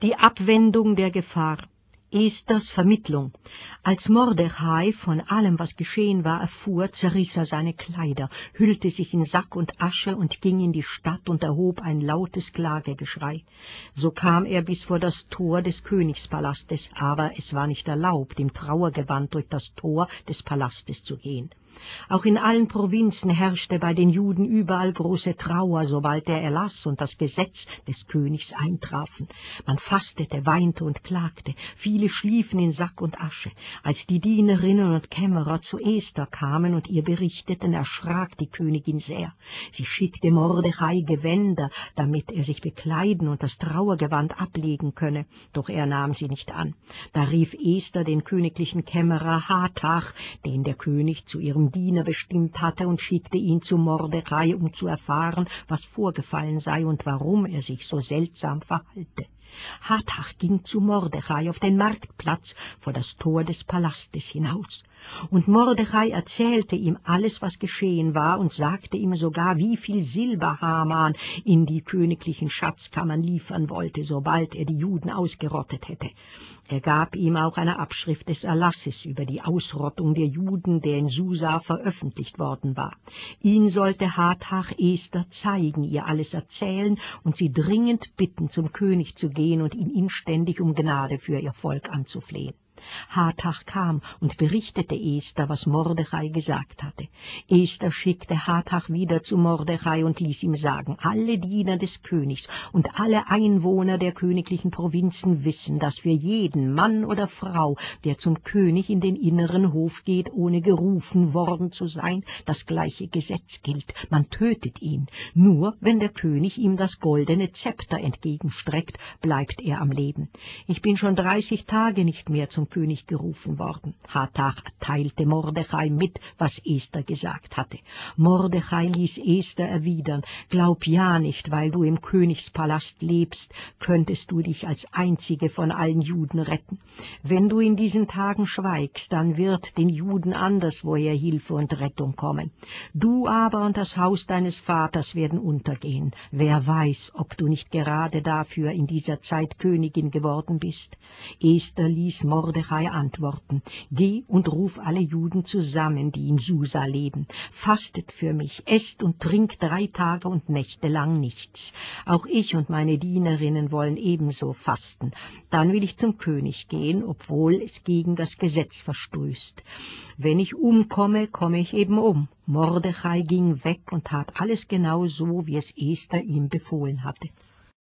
Die Abwendung der Gefahr. Esthers Vermittlung. Als Mordechai von allem, was geschehen war, erfuhr, zerriss er seine Kleider, hüllte sich in Sack und Asche und ging in die Stadt und erhob ein lautes Klagegeschrei. So kam er bis vor das Tor des Königspalastes, aber es war nicht erlaubt, im Trauergewand durch das Tor des Palastes zu gehen. Auch in allen Provinzen herrschte bei den Juden überall große Trauer, sobald der Erlass und das Gesetz des Königs eintrafen. Man fastete, weinte und klagte, viele schliefen in Sack und Asche. Als die Dienerinnen und Kämmerer zu Esther kamen und ihr berichteten, erschrak die Königin sehr. Sie schickte Mordechai Gewänder, damit er sich bekleiden und das Trauergewand ablegen könne, doch er nahm sie nicht an. Da rief Esther den königlichen Kämmerer Hatach, den der König zu ihrem Diener bestimmt hatte, und schickte ihn zu Mordechai, um zu erfahren, was vorgefallen sei und warum er sich so seltsam verhalte. Hatach ging zu Mordechai auf den Marktplatz vor das Tor des Palastes hinaus. Und Mordechai erzählte ihm alles, was geschehen war, und sagte ihm sogar, wie viel Silber Haman in die königlichen Schatzkammern liefern wollte, sobald er die Juden ausgerottet hätte. Er gab ihm auch eine Abschrift des Erlasses über die Ausrottung der Juden, der in Susa veröffentlicht worden war. Ihn sollte Hatach Esther zeigen, ihr alles erzählen und sie dringend bitten, zum König zu gehen und ihn inständig um Gnade für ihr Volk anzuflehen. Hatach kam und berichtete Esther, was Mordechai gesagt hatte. Esther schickte Hatach wieder zu Mordechai und ließ ihm sagen, alle Diener des Königs und alle Einwohner der königlichen Provinzen wissen, dass für jeden Mann oder Frau, der zum König in den inneren Hof geht, ohne gerufen worden zu sein, das gleiche Gesetz gilt. Man tötet ihn. Nur wenn der König ihm das goldene Zepter entgegenstreckt, bleibt er am Leben. Ich bin schon 30 Tage nicht mehr zum König gerufen worden. Hatach teilte Mordechai mit, was Esther gesagt hatte. Mordechai ließ Esther erwidern, glaub ja nicht, weil du im Königspalast lebst, könntest du dich als einzige von allen Juden retten. Wenn du in diesen Tagen schweigst, dann wird den Juden anderswoher Hilfe und Rettung kommen. Du aber und das Haus deines Vaters werden untergehen. Wer weiß, ob du nicht gerade dafür in dieser Zeit Königin geworden bist. Esther ließ Mordechai antworten, geh und ruf alle Juden zusammen, die in Susa leben. Fastet für mich, esst und trinkt 3 Tage und Nächte lang nichts. Auch ich und meine Dienerinnen wollen ebenso fasten. Dann will ich zum König gehen, obwohl es gegen das Gesetz verstößt. Wenn ich umkomme, komme ich eben um. Mordechai ging weg und tat alles genau so, wie es Esther ihm befohlen hatte.